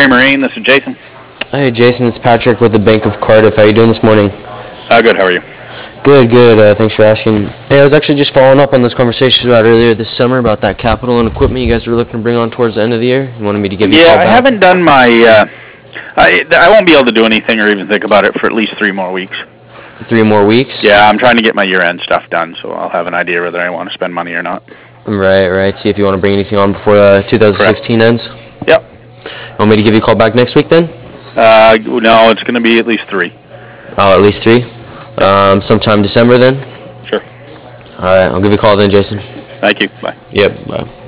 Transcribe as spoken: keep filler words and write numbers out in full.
Prairie Marine. This is Jason. Hey, Jason, it's Patrick with the Bank of Cardiff. How are you doing this morning? Uh, good. How are you? Good, good. Uh, thanks for asking. Hey, I was actually just following up on those conversations about earlier this summer about that capital and equipment you guys were looking to bring on towards the end of the year. You wanted me to give you yeah, a call back? Yeah, I haven't done my... Uh, I, I won't be able to do anything or even think about it for at least three more weeks. Three more weeks? Yeah, I'm trying to get my year-end stuff done, so I'll have an idea whether I want to spend money or not. Right, right. See if you want to bring anything on before uh, two thousand sixteen Correct. ends? Yep. You want me to give you a call back next week then? Uh, no, it's going to be at least three. Oh, at least three? Yep. Um, sometime December then? Sure. All right, I'll give you a call then, Jason. Thank you. Bye. Yep, bye.